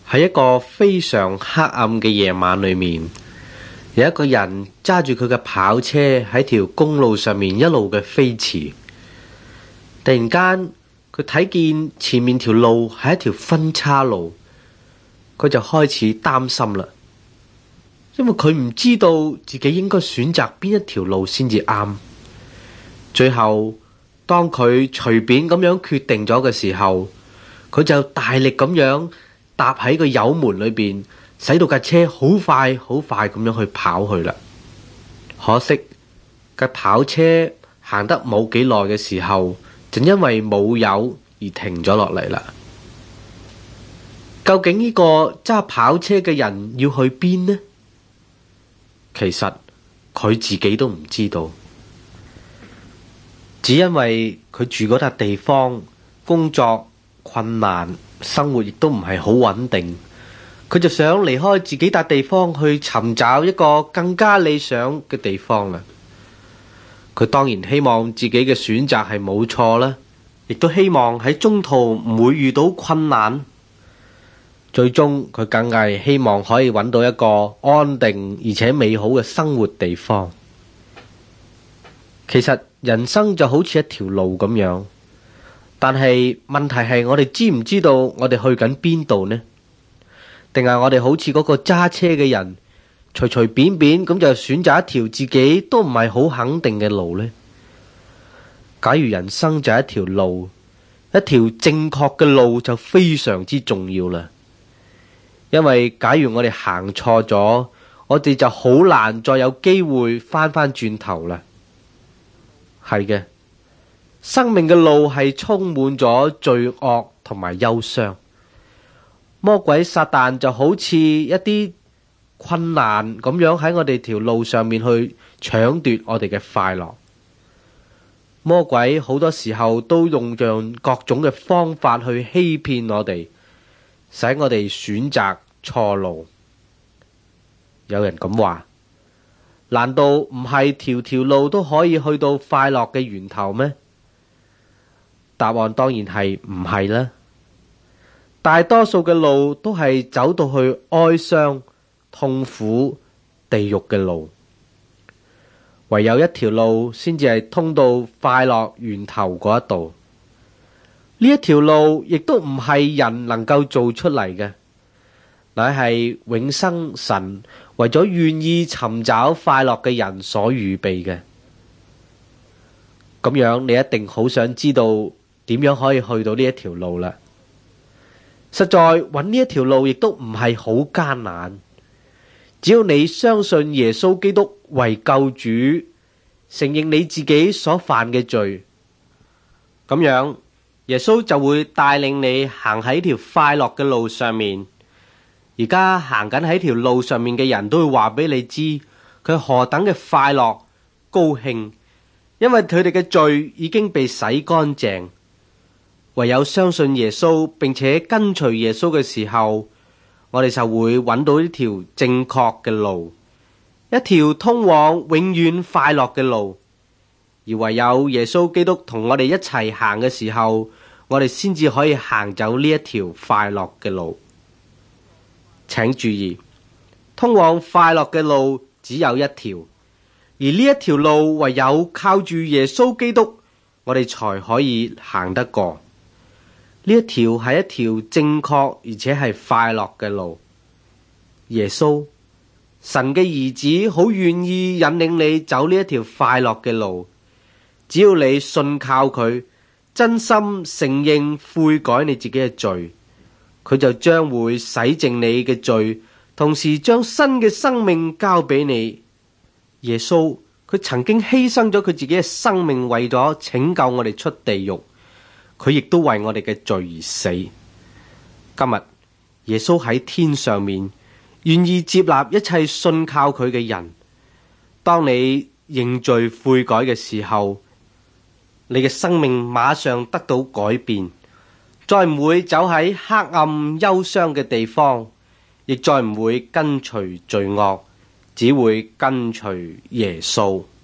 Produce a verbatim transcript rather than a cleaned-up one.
喺一個非常黑暗嘅夜晚裏面，有一個人揸住佢嘅跑車喺條公路上面一路嘅飛馳。突然間，佢睇見前面條路係一條分岔路，佢就開始擔心啦，因為佢唔知道自己應該選擇邊一條路先至啱。最後，當佢隨便咁樣決定咗嘅時候，佢就大力咁樣搭喺個油門裏邊，使到架車好快好快咁樣去跑去啦。可惜架跑車行得冇幾耐嘅時候，就因為冇油而停咗落嚟啦。究竟呢個揸跑車嘅人要去邊呢？其實佢自己都唔知道，只因為佢住嗰笪地方工作困難，生活亦都唔係好穩定，佢就想離開自己笪地方去尋找一個更加理想嘅地方啦。佢當然希望自己嘅選擇係冇錯啦，亦都希望喺中途唔會遇到困難。最終佢梗係希望可以揾到一個安定而且美好嘅生活地方。其實人生就好似一條路咁樣，但係問題係我哋知唔知道我哋去緊邊度呢？定係我哋好似嗰個揸車嘅人，隨隨便便咁就選擇一條自己都唔係好肯定嘅路呢？假如人生就係一條路，一條正確嘅路就非常之重要啦。因為假如我哋行錯咗，我哋就好難再有機會翻返轉頭啦。係嘅，生命嘅路係充滿咗罪惡同埋憂傷。魔鬼撒旦就好似一啲困難咁樣喺我哋條路上面去搶奪我哋嘅快樂。魔鬼好多時候都用盡各種嘅方法去欺騙我哋，使我哋選擇錯路。有人咁話，難道唔係條條路都可以去到快樂嘅源頭咩？答案當然係唔係啦。大多數嘅路都係走到去哀傷、痛苦、地獄嘅路。唯有一條路先至係通到快樂源頭嗰一度。呢一條路亦都唔係人能夠做出嚟嘅，乃係永生神為咗願意尋找快樂嘅人所預備嘅。咁樣你一定好想知道點樣可以去到呢一條路啦。實在揾呢一條路亦都唔係好艱難，只要你相信耶穌基督為救主，承認你自己所犯嘅罪，咁樣耶穌就會帶領你行喺條快樂嘅路上面。而家行緊喺條路上面嘅人都會話俾你知，佢何等嘅快樂高興，因為佢哋嘅罪已經被洗乾淨。唯有相信耶穌並且跟隨耶穌嘅時候，我哋就會揾到呢條正確嘅路，一條通往永遠快樂嘅路。而唯有耶穌基督同我哋一齊行嘅時候，我哋先至可以行走呢一條快樂嘅路。請注意，通往快樂嘅路只有一條，而呢一條路唯有靠住耶穌基督，我哋才可以行得過。呢一條係一條正確而且係快樂嘅路。耶穌，神嘅兒子，好願意引領你走呢一條快樂嘅路。只要你信靠佢，真心承認悔改你自己嘅罪，佢就將會洗淨你嘅罪，同時將新嘅生命交俾你。耶穌，佢曾經犧牲咗佢自己嘅生命，為咗拯救我哋出地獄。佢亦都為我哋嘅罪而死。今日耶穌喺天上面，願意接納一切信靠佢嘅人。當你認罪悔改嘅時候，你嘅生命馬上得到改變，再唔會走喺黑暗憂傷嘅地方，亦再唔會跟隨罪惡，只會跟隨耶穌。